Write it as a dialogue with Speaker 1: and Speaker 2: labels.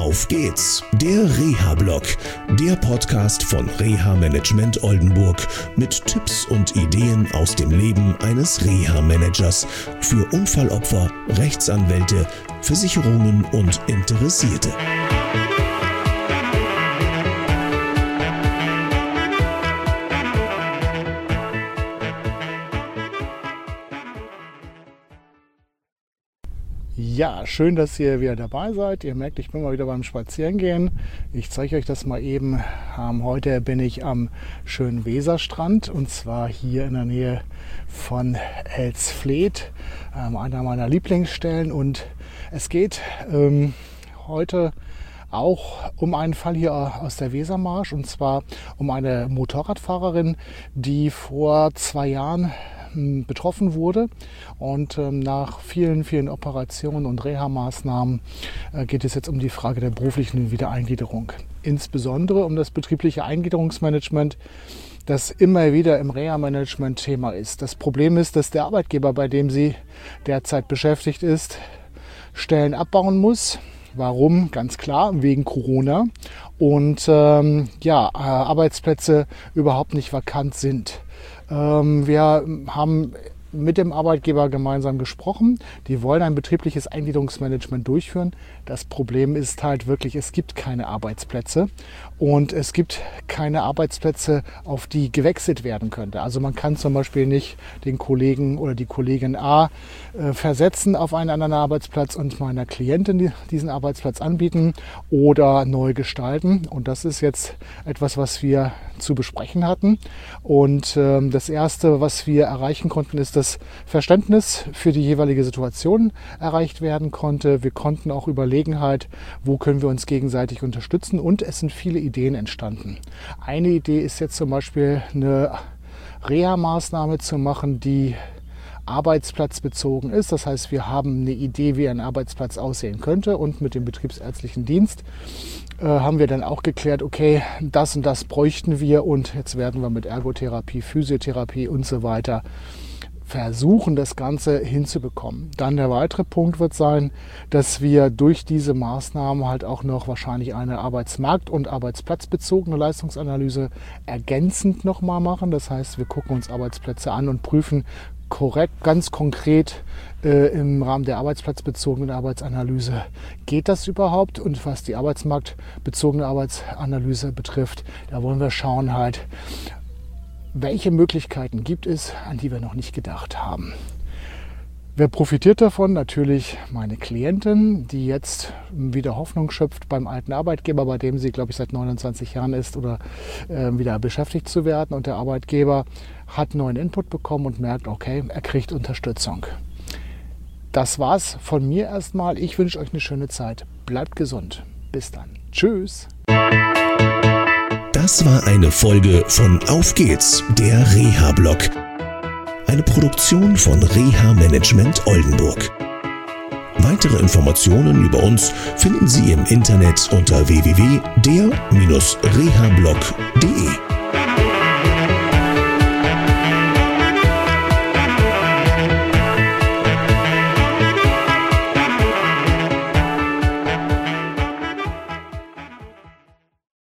Speaker 1: Auf geht's, der Reha-Blog, der Podcast von Reha-Management Oldenburg mit Tipps und Ideen aus dem Leben eines Reha-Managers für Unfallopfer, Rechtsanwälte, Versicherungen und Interessierte.
Speaker 2: Ja, schön, dass ihr wieder dabei seid. Ihr merkt, ich bin mal wieder beim Spazierengehen. Ich zeige euch das mal eben. Heute bin ich am schönen Weserstrand und zwar hier in der Nähe von Elsfleth, einer meiner Lieblingsstellen. Und es geht heute auch um einen Fall hier aus der Wesermarsch, und zwar um eine Motorradfahrerin, die vor 2 Jahren betroffen wurde, und nach vielen Operationen und Reha-Maßnahmen geht es jetzt um die Frage der beruflichen Wiedereingliederung. Insbesondere um das betriebliche Eingliederungsmanagement, das immer wieder im Reha-Management Thema ist. Das Problem ist, dass der Arbeitgeber, bei dem sie derzeit beschäftigt ist, Stellen abbauen muss. Warum? Ganz klar, wegen Corona und Arbeitsplätze überhaupt nicht vakant sind. Wir haben mit dem Arbeitgeber gemeinsam gesprochen. Die wollen ein betriebliches Eingliederungsmanagement durchführen. Das Problem ist halt wirklich, es gibt keine Arbeitsplätze und es gibt keine Arbeitsplätze, auf die gewechselt werden könnte. Also man kann zum Beispiel nicht den Kollegen oder die Kollegin A versetzen auf einen anderen Arbeitsplatz und meiner Klientin diesen Arbeitsplatz anbieten oder neu gestalten. Und das ist jetzt etwas, was wir zu besprechen hatten. Und das Erste, was wir erreichen konnten, ist, dass Verständnis für die jeweilige Situation erreicht werden konnte. Wir konnten auch überlegen halt, wo können wir uns gegenseitig unterstützen, und es sind viele Ideen entstanden. Eine Idee ist jetzt zum Beispiel eine Reha-Maßnahme zu machen, die arbeitsplatzbezogen ist. Das heißt, wir haben eine Idee, wie ein Arbeitsplatz aussehen könnte, und mit dem betriebsärztlichen Dienst haben wir dann auch geklärt, okay, das und das bräuchten wir, und jetzt werden wir mit Ergotherapie, Physiotherapie und so weiter versuchen, das Ganze hinzubekommen. Dann der weitere Punkt wird sein, dass wir durch diese Maßnahmen halt auch noch wahrscheinlich eine arbeitsmarkt- und arbeitsplatzbezogene Leistungsanalyse ergänzend nochmal machen. Das heißt, wir gucken uns Arbeitsplätze an und prüfen ganz konkret im Rahmen der arbeitsplatzbezogenen Arbeitsanalyse, geht das überhaupt? Und was die arbeitsmarktbezogene Arbeitsanalyse betrifft, da wollen wir schauen halt, welche Möglichkeiten gibt es, an die wir noch nicht gedacht haben. Wer profitiert davon? Natürlich meine Klientin, die jetzt wieder Hoffnung schöpft beim alten Arbeitgeber, bei dem sie, glaube ich, seit 29 Jahren ist, oder wieder beschäftigt zu werden. Und der Arbeitgeber hat neuen Input bekommen und merkt, okay, er kriegt Unterstützung. Das war's von mir erstmal. Ich wünsche euch eine schöne Zeit. Bleibt gesund. Bis dann. Tschüss.
Speaker 1: Das war eine Folge von Auf geht's, der Reha-Blog. Eine Produktion von Reha-Management Oldenburg. Weitere Informationen über uns finden Sie im Internet unter www.der-rehablog.de.